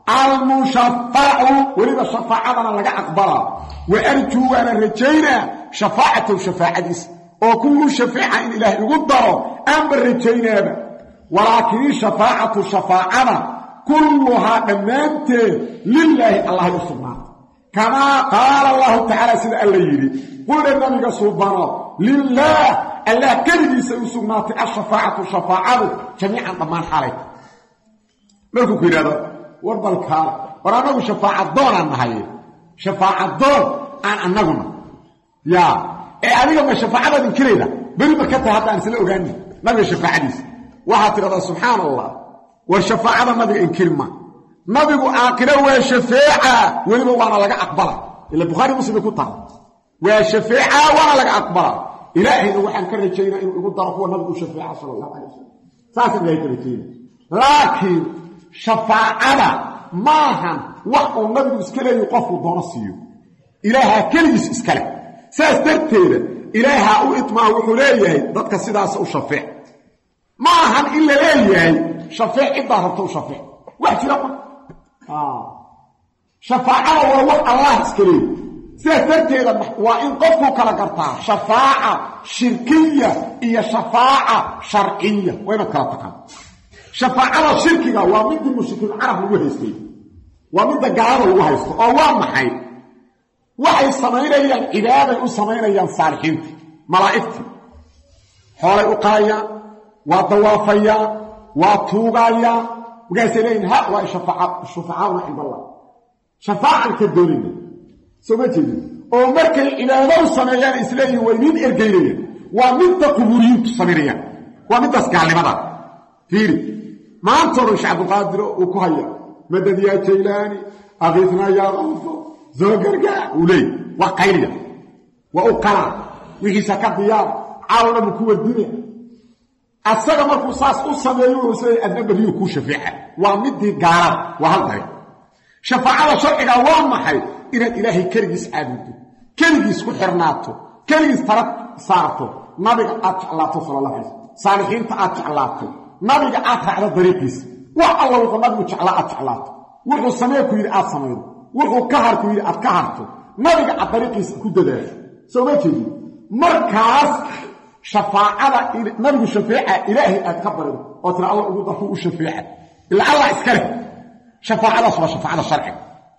المشفع ولذا شفاعتنا لك أكبر وأرجو أن رجينا شفاعة وشفاعة وكل شفاعة إن إله يقدر أمر رجينا ولكن شفاعة كلها أمانت لله الله سبحانه كما قال الله تعالى سيد الله يري قل النبي سبحانه لله الله كريم سيسمات الشفاعة جميعا ضمان حالك مالكم كيرادا ورد الكار ورانا شفاعة دون النهاية شفاعة دون عن النغمة يا أنا ما شفاعة دين كريدا بل ما كنت حتى أنسل أغاني ما شفاعة ديس وحتى سبحان الله والشفاعة ما دي إنكرمة نبيو آخره وشفاعة ولما وانا لك أقبله إلا بخاري مسلم يقول طالب وشفاعة وانا لك أقبله إلهي نوحا كرر شيئا إنه يقول ضرفوا نبيو شفاعة صلى الله عليه وسلم saas ay kala jeedin laakiin shafaacada maahan wax uu nabigu iska leeyahay qofku doono siiyo ilaaha kaliis iska leh saas darteeda ilaaha u itmaa wuxuu leeyahay dadka sidaas u shafeec maahan illa leeyahay shafeec idda rabto shafeec wax jira shafaacada waa wax Allah iska leeyahay sidaas darteeda waa in qofku kala gartaa shafaaca shirkiya iyo shafaaca sharciya wayna kala taqaan shafaacada shirkiga waa mid mushrikiin arab lagu haystay waa mid gaalada lagu haysto oo waa maxay waxay sameeyaan cibaado u sameeyaan saalixiinta malaa'ikta xoolay u qaayaan waa dawaafaya waa tuugaya wagaaseen ha waa shafaaca inda Allah shafaacan ka doonina soo ma jeedin oo markay cibaado u sameeyaan islaamii way mid ergeeyeen waa mid qubuuriyiintu sameeyaan waa mid gaalnimada fiiri maanta Sheekh Qaadir oo ku haya madad ya Jaylani aghithna ya Rabbi زوجرجع ولي وقيليا وأقلا وهي سكبيا عاونا بكو الدنيا السلام القصاص أصلا سي النبي يكون شفيعة ومدي قارب وهذا شفاعة شرعنا وامحي إلى الإلهي كرجس عبده كرجس كحرناته كرجس ترك صارته نبي الله صلى الله عليه وسلم صالحين تأتعلاته نبي على طريقس والله يقول نبي أتعلاته وحو السماء كوير أصمده wuxuu ka harku yiri ad ka harto nabiga aqariqiisa ku dadaasho soo ma jeedin markaas shafaacada nabigu shafaaca ilaahi ad ka barido oo tira Allah ugu dhafu u shafaaca illa Allah iska leh shafaacada waa shafaacada sharci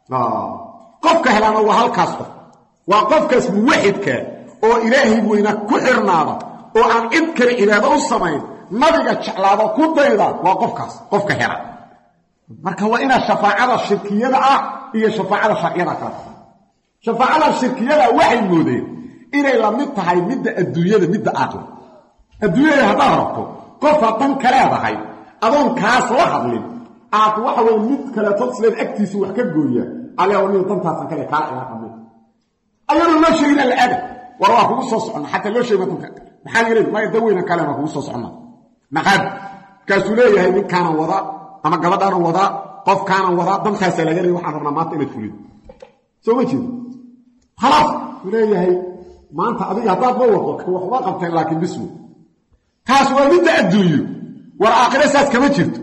qofka helana waa halkaas waa qofkaas muwahidka oo ilaahi weyna ku xirnaada oo aan cid kale ilaado u sameyn nabiga jeclaado ku dayda waa qofka hela marka waa ina shafaacada shirkiyada iyo shafaacada sharciyada kala shafaacada shirkiyada waxay moodeen inay la mid tahay midda adduunyada midda aakhir adduunyada hada rabto qof hadan kale ahay adoon kaas la hadlin aad waxa weey mid kale toosleen agtiisa wax ka gooya ayaa wali dantaas kale kala ilaaqamay ayuu la sheegay la aad waraa kugu soo socon hatta loo sheegay maxaa yiri ma daweyna kale ma kugu soo socon naqad kaasuu leeyahay mid kaana wada ama gabadhan wada qof kaana wada dantaas laga leeyahay waxaan rabnaa maanta inay fulido soo ma jeedo خلاص leeyahay maanta adiga hadaad ma wado waxba qabtay laakiin bismu taas waa mid adduunyo war aakhira saas kama jirto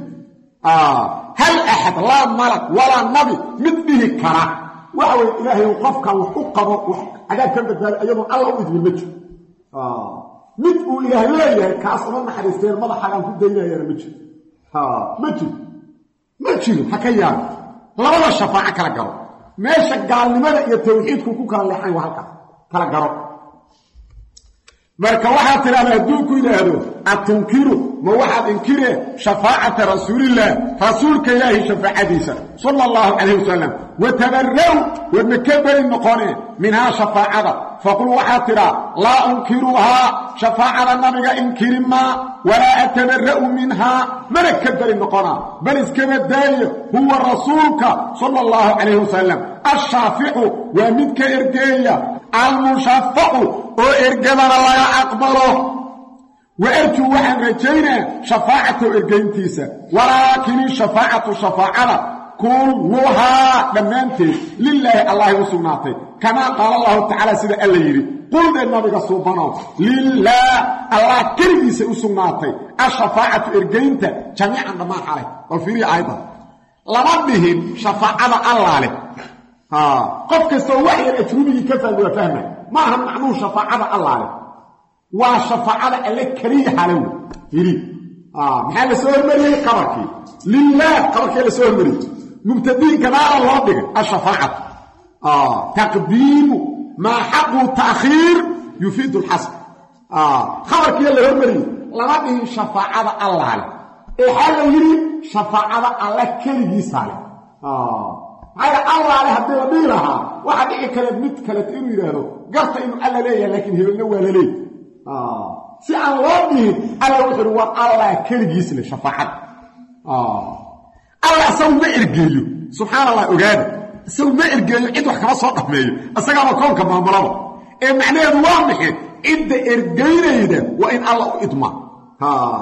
hal ahad la malak wala nabi mid bihi kara waxa way ilaahay qofka wax u qabo wax agaad ka badbaado ayadoo Allah u idin majo mid uu ilaahay leeyahay kaas oo naxariisteen madaxagan ku daynayana majo majo hakaya labada shafaaca kala garo meesha gaalnimada iyo tawxiidku ku kala leexay waa halka kala garo marka waxa tiraahdaa adduunku ilaahdo atunkiru ma waxaad inkiree shafaacata rasuulka ilaahi shafaacadiisa sallallahu alayhi wasallam wa tabarraw wa makabari noqone minha shafaacada faqul waxa tira la unkiruha shafaacada nabiga inkirima wala atabarra'u minha makabari noqona bal iskaba daayo huwa rasuulka sallallahu alayhi wasallam ash-shafi'u wa midka irgeeya al-mushaffa'u oo ergadana la aqbalo وارجو وحن رجينا شفاعته ارجينتيسا ولكن شفاعة كلها دمانتي لله الله وسبحانه كما قال الله تعالى سيدة الله يري قل النبي سبحانه لله الله كريس وسبحانه الشفاعة ارجينتا جميعا ما عليه والفيري ايضا لما بهم شفاعة الله عليه قد كسوا وحي الاتروبي كفا وفهمه ما هم معنوه شفاعة الله عليه وشفاعة اللي كريه حلو يريد محل سؤال مريء قبركي لله قبركي لسؤال مريء مبتدين كمال الله بك الشفاعة تقديم ما حقه تأخير يفيد الحسن خبركي اللي هو مريء لما به شفاعة الله عليه حال يريد شفاعة الله كريه صالح هذا الله عليه هديه بيرها واحد كلمة متكلت إنه يرهده قلت إنه ألا ليه لكن هي النوى ليه si aan loo dhihin alla wuxuu war Allah kaligiis la shafaacad Allah saw ma ergeeyo subhanallah ogaada saw ma ergeeyo cid wax kama soo dhameeyo asaga ma koonka maamulada ee macnaheedu waa maxay cid ergeynayda waa in Allah u idma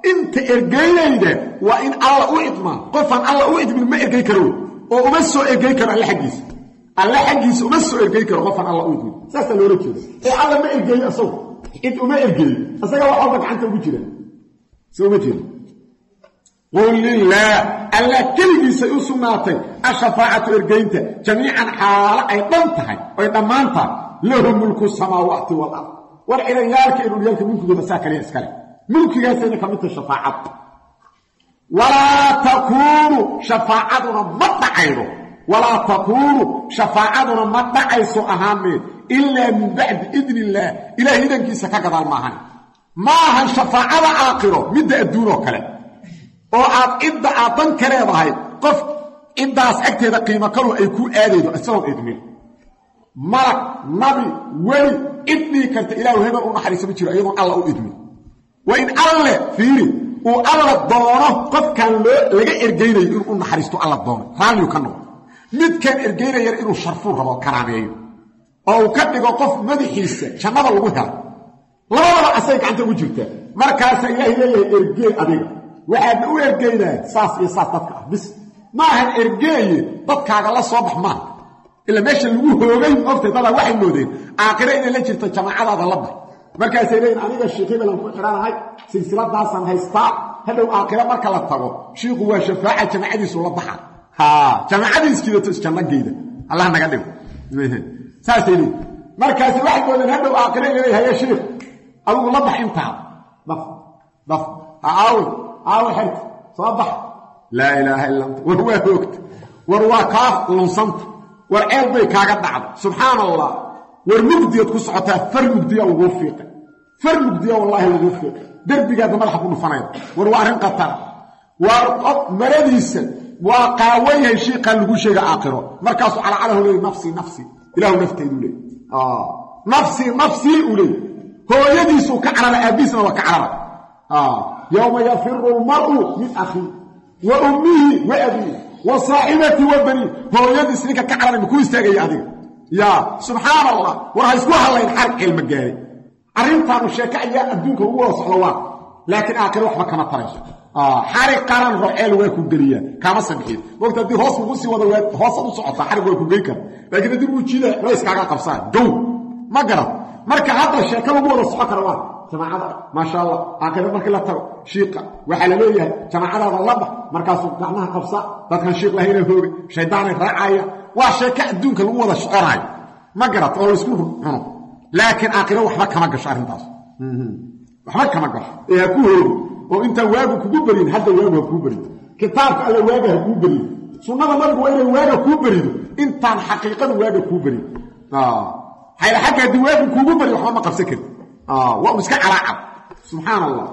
انت ارجينيده وان الله اطمن قفا الله اطمن ما ارجي كرو او uma soo ergey karo alla xaqiisa uma soo ergey karo qofan alla u idin saas loo leeyahay ee alla ma ergey asagu id uma ergey asaga waxa uu gacanta ugu jira soo ma jira qul lillah alla kaligiisa u sugnaatay ash-shafaa'atu ergeynta jamiican xaala ay dhan tahay oo dhamaanta lahu mulku samaawaati wal ard war ilayaalka inuu yaalka mulkigooda saakariya iskale mulkigaasina kamid shafaa'ad wala takunu shafaa'aduna mad'ayro ولا تكون شفاعتنا ما دعيسو اهامين الا من بعد اذن الله الى هدنكيسا كغدال ماهن ماهن شفاعه اخره مد ادورو كله او اد اد ادن كريباhay qof indaas agteeda qiimo kale ay ku aadaydo asoo idmin malak nabi wali idni karta ilaahu heba u naxariiso jiro iyadoo alla u idmin wa in alla fiiri oo alla doono qof kan laga ergeynayo inuu naxariisto alla doono raaliyo ka noqdo mid kan ergeynaya inuu sharfu rabo karaameeyo oo ka dhigo qof madaxiisa jannada lagu helo labada asay gacanta ugu jirta markaas ilaahay leeyahay ergey adiga waxaad u ergeynaa saas iyo saas dadka bis ma ahan ergeey dadkaaga la soo baxma ila meesha lagu hoogay qofta dada waxay moodeen aakhire in la jirto jamaacada la bax markaas ay leeyahay aniga sheekhay baan ku xiraanahay silsiladaasan haystaa hadow aakhire marka la tago sheekhu waa shafaaca jamaacadiisu la baxaa jamaacadiis kidato janna geeyda Allah naga dhigo saasayni markaas wax goodan hadda aakhire leeyahay sheekh adigu la bax inta daf aaw xirta sabax la ilaaha illa anta wa huwa hogt warwa kaaf lunsanta war eelbay kaaga dhacdo subhanallah war mugdiyad ku socotaa far mugdiya ugu fiiq far mugdiya wallahi ugu fiiq darbiga madaxa ku dhufanay war waa arin qatar war maradiisa وقاويه شيء قال لغو شيء آخره مركز على لي نفسي إله نفتي لي نفسي أولي هو يديسو كعرى أبيسنا وكعرى يوم يفر المرء من أخي وأمه وأبيه وصاحبتي وبني هو يديس لك كعرى بكو يستاقي هذه يا سبحان الله وراح يسكوها الله ينحرق المجاري عرمتها الشيكاية أدوك هو صلوات لكن آخر وحبا كما طريش حرق قرن روحيل ويكو غليا كما سمحيد وقت دي هوس ugu sii wada hoos u socota xarig way ku geeyka laakiin hadii uu jiida rays kaaga qabsan dow ma garad marka hadda sheekada ugu wada socon kara waa jamaacada ma sha Allah aqada markii la tago sheeqa waxa la leeyahay jamaacada laba markaas uu gacmaha qabsa dadkan sheeq lahayna hoogay shaydaan raacaya waa sheeka adduunka lagu wada shaqaray ma garad oo isku ruxno laakiin aqira waxba kama gasho arintaas waxba kama gasho ee ku hoog oo inta waagu kugu barin hadda waagu kugu barin kitaabka alla waaga kugu barin sunnada nabiga waa inay waaga kugu barido intaan xaqiiqada waaga kugu barin hayla xagga di waagu kugu barin waxa ma qabsan karin waa iska calaacad subhanallah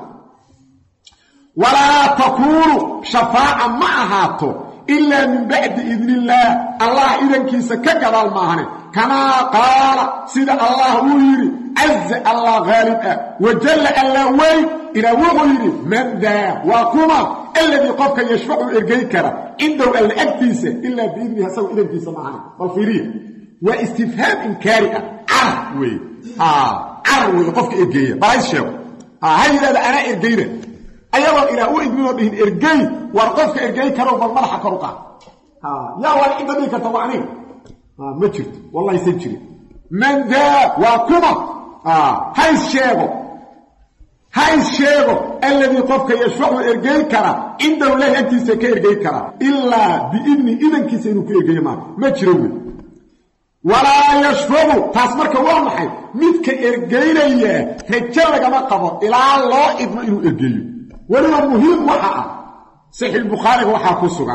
wala takunu shafaa'a ma ahaato illa min ba'di idnillah allah idankiisa ka gadaal maahane kama qaala sida allah uu yiri azza allah ghalib wa jalla allah way إلى وغير من ذا وكما الذي قفك يشفع إرقيكرا عنده الأكتيسة إلا بإذنها سوء إذنكيسة معنا والفيرية واستفهام إنكارئة عروي عروي قفك إرقية بلايس شو هذا أنا إرقينا أيضا إلى أؤذن بهن إرقي وقفك إرقيكرا وبالملحة كرقا يا والي إنت بيك طبعني ما تشرت والله يسجري من ذا وكما هاي الشيء هاي الشيء الذي قفك يشفع إرقاي كرا عنده لا ينتيسى كإرقاي كرا إلا بإذن إذن كيسينو كإرقاي ما تشروي ولا يشفع تاسمرك وامحي ميتك إرقاي ليه رجالك ما قبض إلى الله إذن إنو إرقاي ولو مهم وحاق صحيح البخاري وحاقو السجان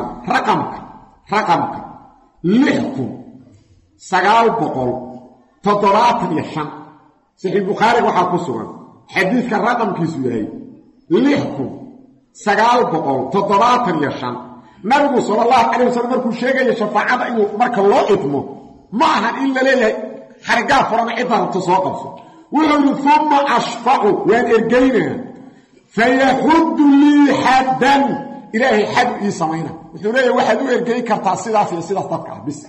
رقمك لحكم سقال بقول تضرات يشان صحيح البخاري وحاقو السجان حديث الرقم كيسو يهي لحكم سقال بقول تضرات يشان نبي صلى الله عليه وسلم مركو شيغا يشفاعه انه marka loo idmo ma aha in la leeyahay xarga furan cidaan soo qabso wuxuu thumma ashfa'u wa irgayna fayahud li haddan ilahi had isamayna wuxuu leeyahay waxa uu irgay kartaa sidaas iyo sidaas dadka bis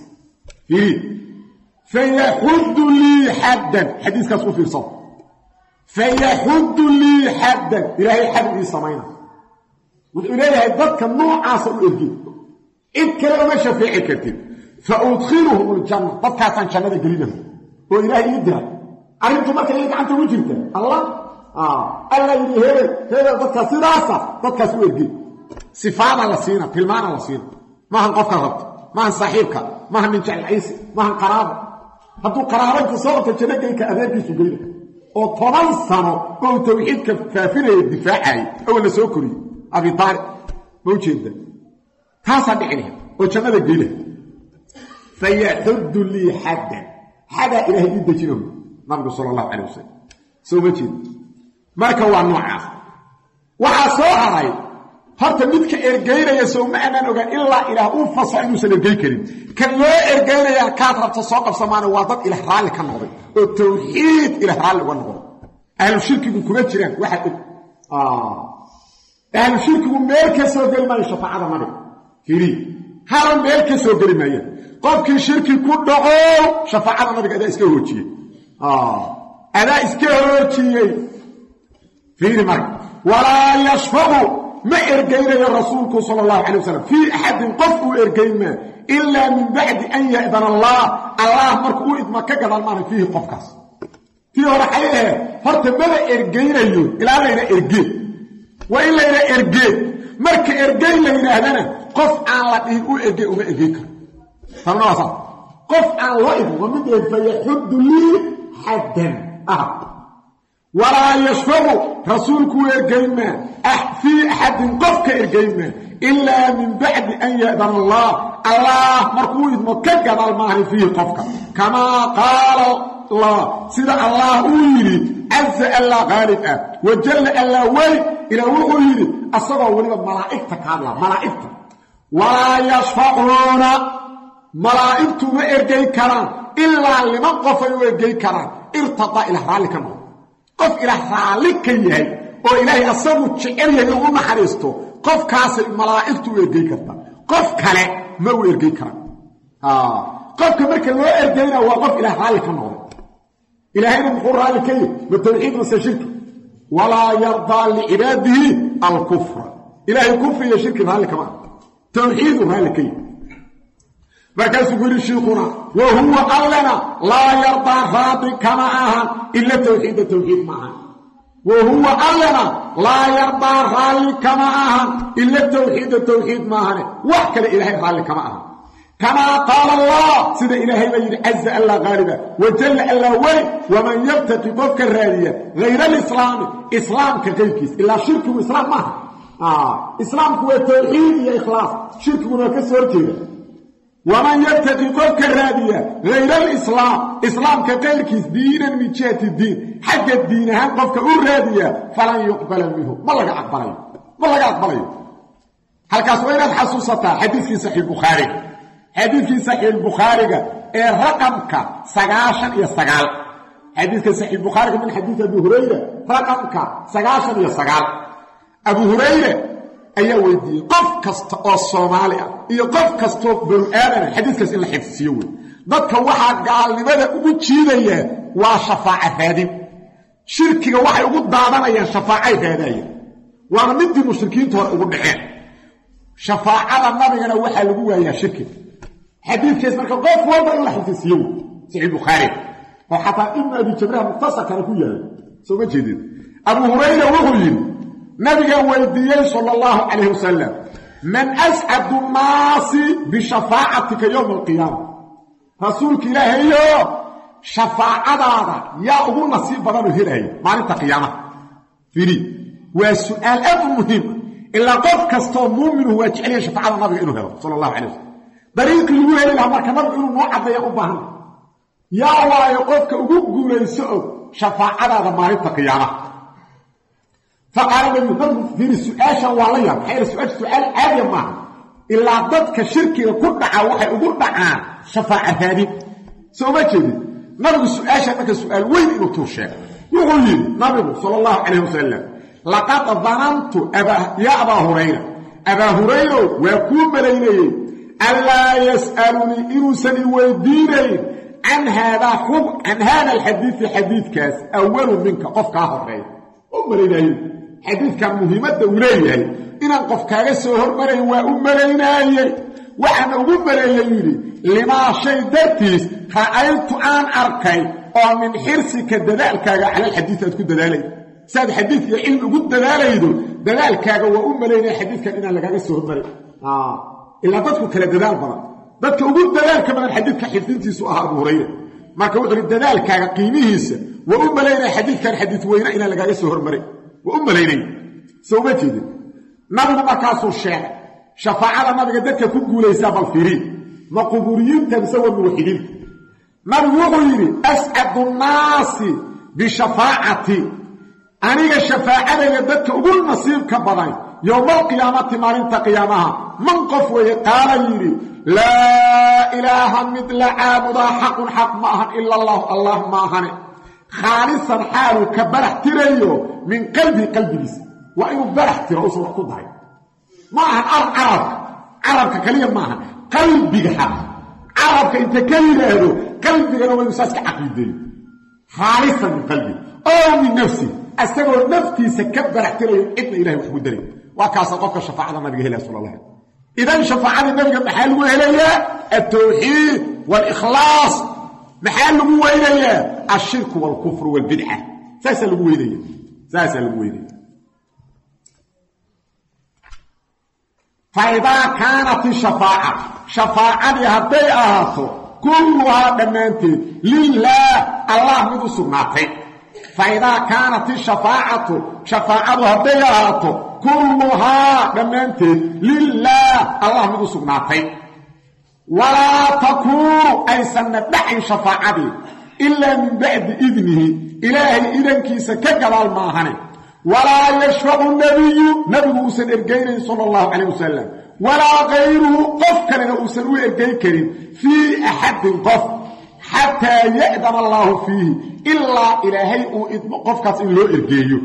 fayahud li haddan hadithkaas ku fiirsan فيحد لي حدا إلهي حد إيسامينا وإليها ذاتك النوع عاصر الإرجي إذ كلام شفيعي كتير فأدخلهم الجنة ذاتك عن جنة قريبا وإلهي يدها عرفتم ما كان يجي عن توجهك الله الله يدي هذا ذاتك سراسة ذاتك سوء الإرجي صفات على سينا في المعنى على سينا ما هنقفك غبط ما هن صاحبك ما هن من جعل عيسى ما هن قرابة هدو قرابة تصورة الجنة كأذابي سبيلك وطبعا سنة هو توحيد كفافرة الدفاعي أولا سوكري أبي طارق موجود تاسع بعنها وجمال الجيلة فيحد لي حدا إلهي جدا جنوب نبي صلى الله عليه وسلم سو موجود ماركا هو النوع آخر وحاسوها راي هرتا مدك إرقينا يسو معنا نوغا إلا إله أنفصع إنو سنرقي كريم كان لا إرقينا يا كاترة تسوق بسمانه واضط إلى حرالي كان نغضي التوحيد إلى حرالي ونغضي أهل الشرك يقول كما جيران واحد أهل الشرك يقول ميركا سوغل ما يشفع هذا مريم كيري هارم ميركا سوغل ما يشفع قفك الشرك يكون دعو شفع هذا مريم أداء إسكيهوتي أداء إسكيهوتي كيري مريم ولا يشفع ما إرقينا يا رسولك صلى الله عليه وسلم في أحد قفوا إرقينا إلا من بعد أن يأذن الله مركو إذ كقضى المعنى فيه قفكاس فيه رحيله فرط ماذا إرقينا يون إلا لنا إرقي وإلا لنا إرقي مرك إرقينا لنا هذانا قف عن الله إرقي وما إرقيك فمنا وصل قف عن الله ومن فيحد لي حدا ولا يشفع رسولك إرقينا في أحد قفك إرقينا إلا من بعد أن يأذن الله مركو إذ مكقضى المعنى فيه قفك كما قال الله سيدة الله أولي عز الله غالب وجل الله وي إلى أولي أصبع ولي ملائكتك الله ملائكتك ولا يشفعون ملائكته ما إرقي كران إلا لمن قف يرقي كران ارتضى إلى حرالك النور قف إلى حرالك يهي وإلهي أصبع تشعر يهي حريسته قف كاسر ملائكته يرقي كران قف كلا ما يرقي كران قف كمرك لو إرقينا وقف إلى حرالك النور إلهينا بقول رأي كي بالتوحيد والشرك ولا يرضى لعباده الكفر إلهي الكفر يا شرك هذا كمان توحيد هذا كي مركز يقول الشيخنا وهو قالنا لا يرضى راضي كما إلا التوحيد معها وهو قالنا لا يرضى راضي كما إلا التوحيد معها وحكى الإلهي راضي كما كما قال الله سيد إلهي بيد عز الله غالبا وجل الله ولي ومن يبتقي قفك الرادية غير الإسلام إسلام كغيركيس إلا شرك وإسلام معه إسلام هو التوحيد يا إخلاص شرك مناكسور كده ومن يبتقي قفك الرادية غير الإسلام إسلام كغيركيس دينا من جهة الدين حق الدين هم قفك الرادية فلن يقبل منه ما لقى أقبليه هل كاسوين الحسوسة حديث في صحيح البخاري حديث في صحيح البخاري رقمك 19 حديث في صحيح البخاري من حديث أبي هريرة رقمك 19 أبو هريرة أي ودي قف كست الصومالية قف كست بالآن حديث كس إلا حفظيوي ضدك واحد قال لماذا أقول شيئا وشفاعة هذه شركة واحد أقول ضادنا شفاعة هذه وأنا مدي المشركين تقول دحين شفاعة النبي أنا واحد لقوها يا شركة حديث كيس مركب قف والله إلا حفظيوي صحيح البخاري وحتى ابن أبي جبرها مختصر كان كويا سوى جديد أبو هريرة وغير نبي ويديه صلى الله عليه وسلم من أسعد الناس بشفاعتك يوم القيامة رسولك إلهي شفاعة هذا يا أبو نصيب بدل هيرهي ما أنت قيامة فيني والسؤال أمر مهم إلا قف كستو مؤمن هو يجعل شفاعة النبي إنه هذا صلى الله عليه وسلم بريق يقول لها مركب نبي إنه موعد يا أبوهن يا الله يقفك أقول يسأل شفاعة هذا ما أنت قيامة فقال النبي في السؤال شواليا حيث السؤال عادي معه إلا ضدك شركي يقول دعا وحي يقول دعا شفاعة هذه سوى كده نبي السؤال شفاك السؤال وين إنه توشيك يقول لي نبي صلى الله عليه وسلم لقد ظننت يا أبا هريرة ويكون مليني ألا يسألني إنسان ويديني عن هذا الحديث كاس أول منك قفك آخر غير مليني xadiidkan muhiimadda uu leeyahay inaan qof kaaga soo hormarayn waa u malaynaayey waxaana ugu maleeyey yidhi limaa shay dartiis ra'aytu aan arkay oo min xirsika dadaalkaaga calalxadiid aad ku dadaalay saad xadiid iyo cilmi ugu dadaalaydo dadaalkaaga waa u malaynaya xadiidkan inaan lagaaga soo hormaray ilaa dadku kala dadaal badan dadka ugu dadaalka badan xadiidka xifdintiisu ahaa Abu Hurayra marka wuxuu yidhi dadaalkaaga qiimihiisa waa u malaynaya xadiidkan xadiid weyna inaan lagaaga soo hormaray waa u malaynaya soo ma jeedin nabigu markaasuu sheegay shafaacada nabiga dadka ku guulaysaa bal fiiriin ma qubuuriyiinta mise waa muwaxidiinta nabigu wuxuu yidhi ascadu nnaasi bishafaacati aniga shafaacadayga dadka ugu nasiibka badan yowmaalqiyaamati maalinta qiyaamaha man qof weeye qaala yidhi laa ilaaha mid la caabudaa xaqun xaq ma ahan ila allah allah ma ahane khaalisan xaaluu ka barax tirayo min qalbii qalbigiisa waa inuu barax tiro usan wax ku dahay ma ahan carabka kaliya ma ahan qalbiga xaq carabka inta ka yidhaahdo qalbigana waa inuu saas ka caqiideeyo khaalisan min qalbi oo min nafsi asagoo naftiisa ka barax tirayo cidna ilahay wax ku daray waa kaasa qofka shafaacada nabiga helaya sala allah idan shafaacada nabiga maxaa lagu helayaa altawxiid waalikhlaas maxaa lagu weynayaa ashirku waalkufru waalbidca saasaa lagu weynaya faidaa kaanat ishafaaca shafaacadii hadday ahaato kulluhaa dhammaanteed lilaah allah mid u sugnaatay faidaa kaanat ishafaacatu shafaacadu hadday ahaato kulluhaa dhammaanteed lilaah allah mid u sugnaatay walaa takuunu aysanna dhacayn shafaacadii ilaa min bacdi idnihi ilaahay idankiisa ka gadaal maahane walaa yashfacu nabiyu nabigu uusan ergaynayn sala allahu calayh wasalam walaa kayruhu qof kalena uusan u ergayn karin fii axadin qof xataa ya'dana allaahu fiihi ilaa ilaahay uu idmo qofkaas in loo ergeeyo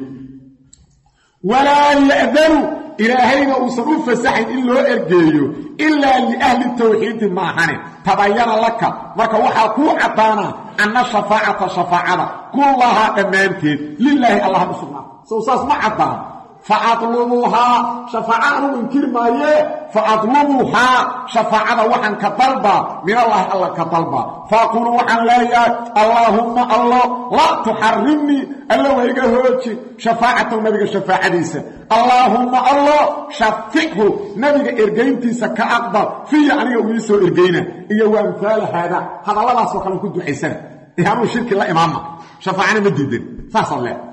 walaa ya'danu ilaahayna uusan u fasaxayn in loo ergeeyo ilaa liahli tawxiidi maahane tabayana laka marka waxaa kuu caddaanaa anna shafaacata shafaacada kullahaa dhammaanteed lilaahi allah u sugnaa sow saas ma caddaan faadlubuuhaa shafaaca anugu inkiri maayee faadlubuuhaa shafaacada waxaan ka dalbaa minallaahi alla ka dalbaa faaquulu waxaan leeyahay allaahumma allo laa tuxarimnii alla wayga hooji shafaacatahu nabiga shafaacadiisa allaahumma allo shafichu nabiga ergayntiisa ka aqbal fiya aniga uu ii soo ergayna iyo waa amhaala haada hadalladaasoo kalen ku ducaysana anuu shirki la imaama shafaacana ma diidan saasaan leehay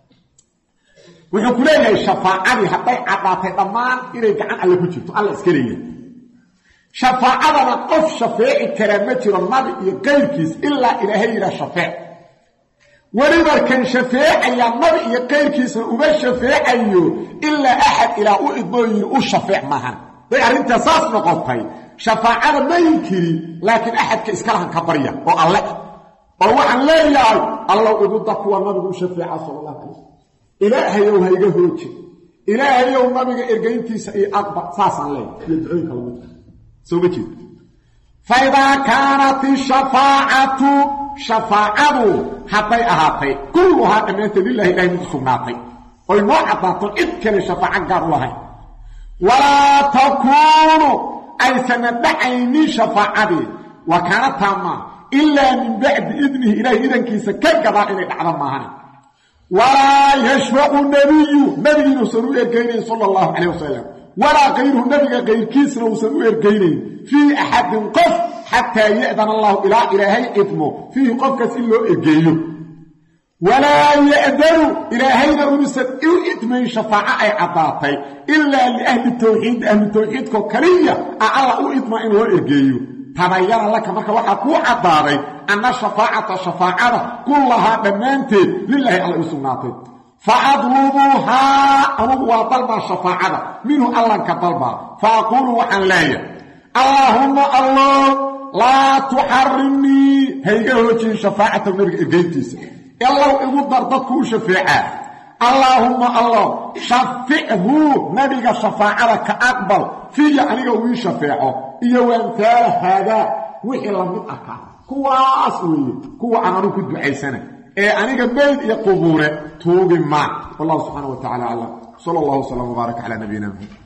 wuxuu ku leeyahay shafaacadii hadday caddaatay dhammaan inay gacan alle ku jirto alla iska leeyahay shafaacadana qof shafeeci karaa ma jiro nabi iyo qayrkiis ilaa ilaahay yidhaa shafeec weliba kan shafeecaya nabi iyo qayrkiisna uma shafeecayo ilaa axad ilaa u idmoo yidhi u shafeec maahan day arrintaa saas noqotay shafaacada ma inkiri laakiin axadka iskalahan ka barya oo alle oo waxaan leeyahay allow igu dar kuwa nabigu u shafeeca sala allahu calayh ilaahayow ha iga hooji ilaahayow nabiga ergayntiisa iyo aqbal saasaan leeyahay iyo ducooyinka lamidka soo ma jeed faidaa kaanat ishafaacatu shafaacadu hadday ahaatay kulluhaa dhammaanteed lilahi ilahay mid u sugnaatay oy noo caddaato cid kale shafaaco gaar u lahayn walaa takuunu aysana dhacaynin shafaacadii waa kaana taammaa ilaa min bacdi idnihi ilaahay idankiisa ka gadaa inay dhacdo maahan walaa yashfacu nabiyu nabigiina uusan u ergaynayn sala allahu calayh wasalam walaa kayruhu nabiga kayrkiisna uusan u ergaynayn fii axadin qof xataa ya'dana allahu ilaa ilaahay idmo fiihi qofkaas in loo ergeeyo walaa ya'danu ilaahayna unuusan u idmayn shafaaco ay caddaatay ilaa liahli tawxiid ahlu tawxiidkoo kaliya a alla u idma in loo ergeeyo tabayana laka marka waxaa kuu caddaaday anna shafaacata shafaacada kullahaa dhammaanteed lilaahi alla u sugnaatay fa adlubuuhaa anugu waa dalbaa shafaacada minhu allanka dalbaa fa aquulu waxaan leeyahay allaahumma allow laa tuxarimnii hayga hoojin shafaacatahu nabiga ergayntiisa allow igu dar dadku u shafeecaa allaahumma allow shafichu nabiga shafaacada ka aqbal fiya aniga uu ii shafeeco iyo waamtaala haadaa wixii la mid arkaa kuwaas weeye kuwa aan anugu ku ducaysana aniga meyd iyo qubuure tuugi ma wallahu subhanahu wa ta'ala alam sallallahu alaihi wa sallam wa baraka ala nabiyina Muhammad.